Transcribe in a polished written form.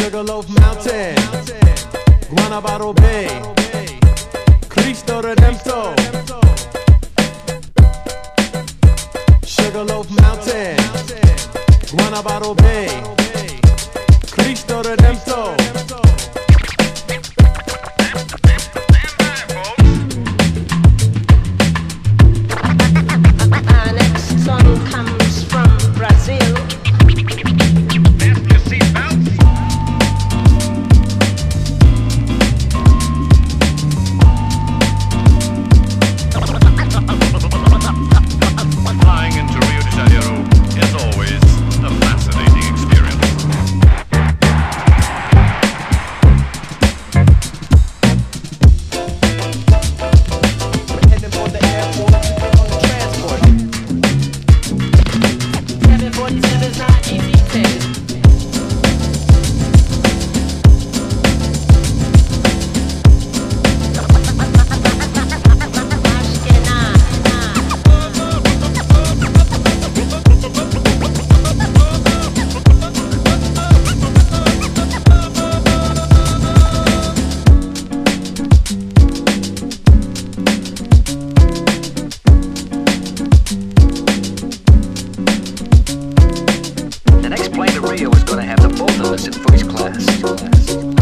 Sugarloaf Mountain, Guanabara Bay, Cristo Redemptor. Sugarloaf Mountain, Guanabara Bay, Cristo Redemptor. Our next song comes from Brazil. Fasten your seatbelts. Flying into Rio de Janeiro is always a fascinating experience. Heading for the airport, on the transport. 747's not easy to The next plane to Rio is going to have the both of us in first class.